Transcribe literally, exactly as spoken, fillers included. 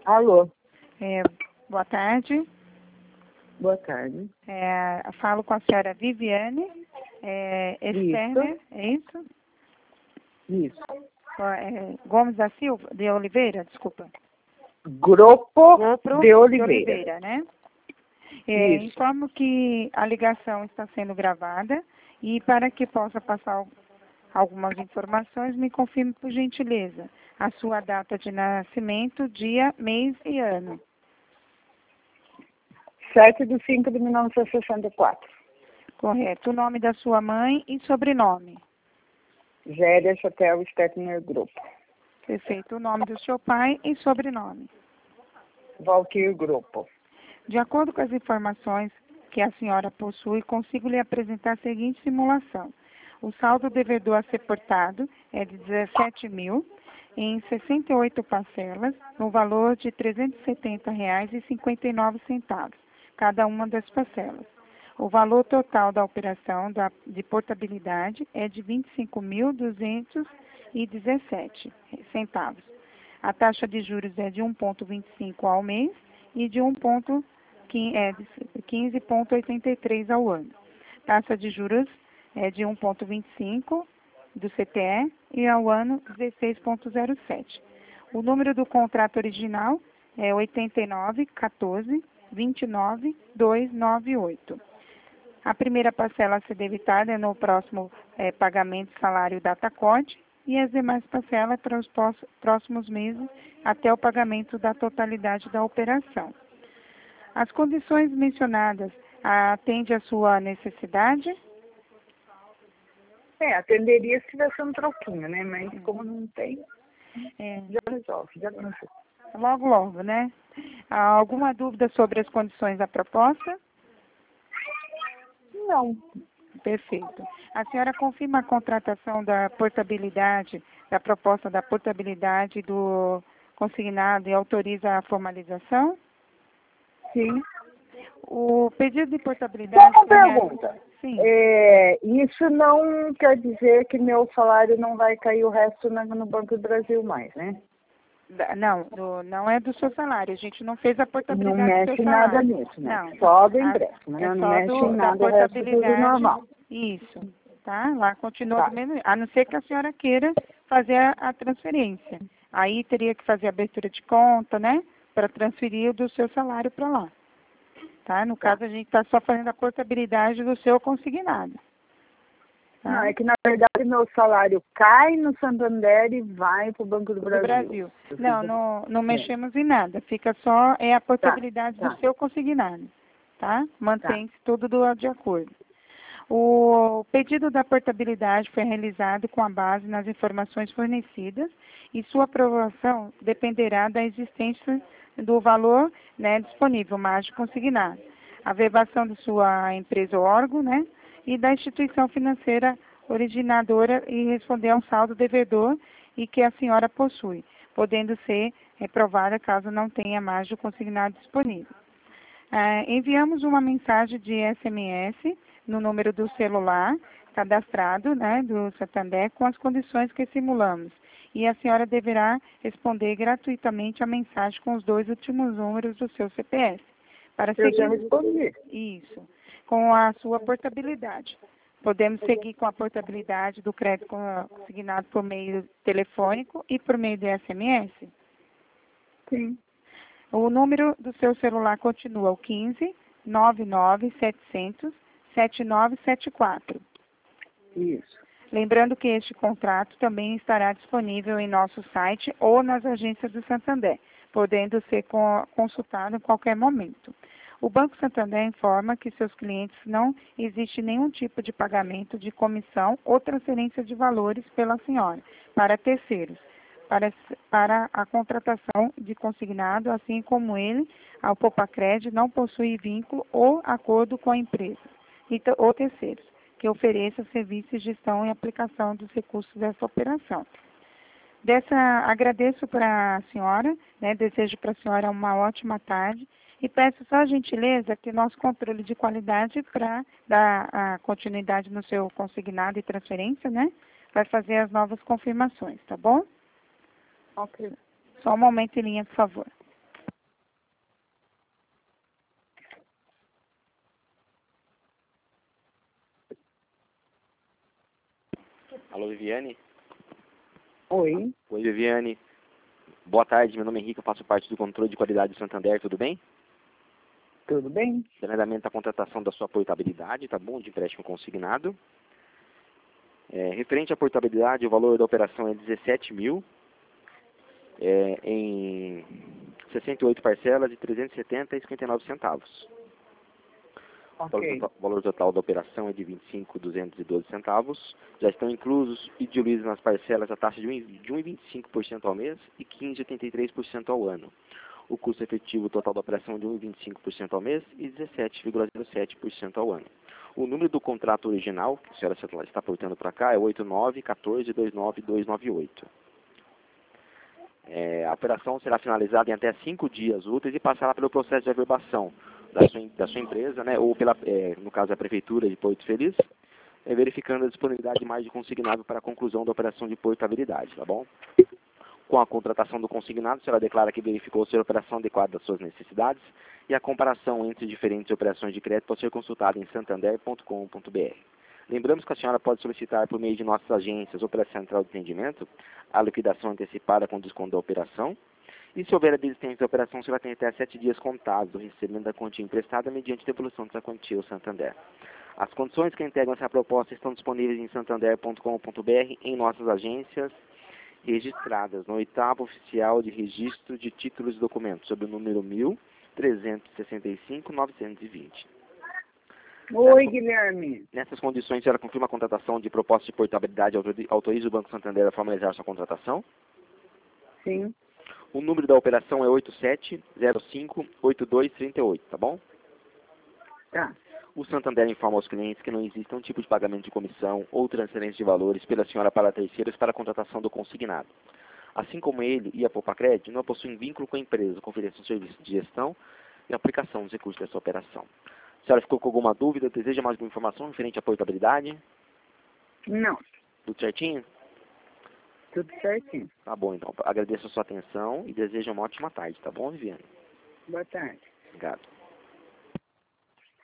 Alô, É, boa tarde. boa tarde. É, falo com a senhora Viviane é, Sterner, é isso? Isso. É, Gomes da Silva, de Oliveira, desculpa. Grupo Grupo de Oliveira. de Oliveira, né? É, Isso. informo que a ligação está sendo gravada e para que possa passar algumas informações, me confirme por gentileza a sua data de nascimento, dia, mês e ano. sete de cinco de mil novecentos e sessenta e quatro. Correto. O nome da sua mãe e sobrenome. Géria Chatel Stettner Grupo. Perfeito. O nome do seu pai e sobrenome. Valquir Grupo. De acordo com as informações que a senhora possui, consigo lhe apresentar a seguinte simulação. O saldo devedor a ser portado é de dezessete mil em sessenta e oito parcelas, no valor de trezentos e setenta reais e cinquenta e nove centavos, cada uma das parcelas. O valor total da operação da, de portabilidade é de vinte e cinco mil duzentos e dezessete centavos. A taxa de juros é de um vírgula vinte e cinco ao mês e de um vírgula quinze vírgula oitenta e três ao ano. Taxa de juros é de um vírgula vinte e cinco do C T E e ao ano dezesseis vírgula zero sete. O número do contrato original é oitenta e nove, quatorze, vinte e nove, duzentos e noventa e oito. A primeira parcela a ser debitada é no próximo é, pagamento salário data-corte e as demais parcelas para os próximos meses até o pagamento da totalidade da operação. As condições mencionadas atendem à sua necessidade? É, atenderia se tivesse um troquinho, né? Mas como não tem, É, já resolve, já resolve. logo, logo, né? Há alguma dúvida sobre as condições da proposta? Não. Perfeito. A senhora confirma a contratação da portabilidade, da proposta da portabilidade do consignado e autoriza a formalização? Sim. O pedido de portabilidade... Uma foi real- pergunta. Sim. É, isso não quer dizer que meu salário não vai cair o resto na- no Banco do Brasil mais, né? Da- Não, do- não é do seu salário. A gente não fez a Não portabilidade do mexe seu nada salário. nisso, né? Não. Só do A- empréstimo, né? É Não só mexe do, em da nada, o resto tudo portabilidade. normal. Isso. Tá? Lá continua Tá. do mesmo. A não ser que a senhora queira fazer a, a transferência. Aí teria que fazer a abertura de conta, né? Para transferir o do seu salário para lá. Tá? No Tá. caso, a gente está só fazendo a portabilidade do seu consignado. Tá? Não, é que na verdade meu salário cai no Santander e vai para o Banco do Do Brasil. Brasil. Eu Não, fiz- não, não mexemos em nada. Fica só é a portabilidade tá. do seu consignado. Tá? Mantém-se tudo do, de acordo. O pedido da portabilidade foi realizado com a base nas informações fornecidas e sua aprovação dependerá da existência do valor, né, disponível, margem consignado, a verbação de sua empresa ou órgão, né, e da instituição financeira originadora e responder ao saldo devedor e que a senhora possui, podendo ser reprovada caso não tenha margem consignado disponível. Ah, enviamos uma mensagem de S M S no número do celular cadastrado, né, do Santander, com as condições que simulamos. E a senhora deverá responder gratuitamente a mensagem com os dois últimos números do seu C P F. Para Eu já seguir respondi. isso, com a sua portabilidade. Podemos seguir com a portabilidade do crédito consignado por meio telefônico e por meio de S M S? Sim. O número do seu celular continua o quinze, nove nove sete zero zero, sete nove sete quatro. Isso. Lembrando que este contrato também estará disponível em nosso site ou nas agências do Santander, podendo ser co- consultado em qualquer momento. O Banco Santander informa que seus clientes não existe nenhum tipo de pagamento de comissão ou transferência de valores pela senhora para terceiros, para, para a contratação de consignado, assim como ele, ao Popacred, não possui vínculo ou acordo com a empresa e, te- ou terceiros que ofereça serviços de gestão e aplicação dos recursos dessa operação. Dessa, agradeço para a senhora, né, desejo para a senhora uma ótima tarde e peço só a gentileza que nosso controle de qualidade para dar a continuidade no seu consignado e transferência, né, vai fazer as novas confirmações, tá bom? Ok. Só um momento em linha, por favor. Alô, Viviane? Oi, Oi, Viviane. Boa tarde, meu nome é Henrique, eu faço parte do controle de qualidade do Santander, tudo bem? tudo bem? Treinamento da contratação da sua portabilidade, tá bom? De empréstimo consignado. É, referente à portabilidade, o valor da operação é dezessete mil, é, em sessenta e oito parcelas de trezentos e setenta reais e cinquenta e nove centavos. O valor, Ok. total, o valor total da operação é de vinte e cinco mil duzentos e doze centavos. Já estão inclusos e diluídos nas parcelas a taxa de um vírgula vinte e cinco por cento ao mês e quinze vírgula oitenta e três por cento ao ano. O custo efetivo total da operação é de um vírgula vinte e cinco por cento ao mês e dezessete vírgula zero sete por cento ao ano. O número do contrato original, que a senhora está portando para cá, é oito nove um quatro dois nove dois nove oito. É, a operação será finalizada em até cinco dias úteis e passará pelo processo de averbação da sua, da sua empresa, né, ou pela, é, no caso, a Prefeitura de Porto Feliz, é, verificando a disponibilidade de mais de consignado para a conclusão da operação de portabilidade, tá bom? Com a contratação do consignado, a senhora declara que verificou ser a operação adequada às suas necessidades e a comparação entre diferentes operações de crédito pode ser consultada em santander ponto com ponto br. Lembramos que a senhora pode solicitar por meio de nossas agências ou pela central de atendimento a liquidação antecipada com desconto da operação. E se houver a desistência da operação, a senhora tem até sete dias contados do recebimento da quantia emprestada mediante devolução dessa quantia ao Santander. As condições que integram essa proposta estão disponíveis em santander ponto com ponto br em nossas agências registradas no oitavo oficial de registro de títulos e documentos, sob o número mil trezentos e sessenta e cinco novecentos e vinte. Oi, Guilherme. Nessas condições, a senhora confirma a contratação de proposta de portabilidade e autoriza o Banco Santander a formalizar sua contratação? Sim. O número da operação é oito sete zero cinco oito dois três oito, tá bom? Tá. O Santander informa aos clientes que não existe um tipo de pagamento de comissão ou transferência de valores pela senhora para terceiros para a contratação do consignado. Assim como ele e a Poupa-Crédito não possuem vínculo com a empresa, conferência de serviço de gestão e aplicação dos recursos dessa operação. A senhora ficou com alguma dúvida? Deseja mais alguma informação referente à portabilidade? Não, Tudo certinho? tudo certinho. Tá bom, então. Agradeço a sua atenção e desejo uma ótima tarde, tá bom, Viviane? Boa tarde. Obrigado.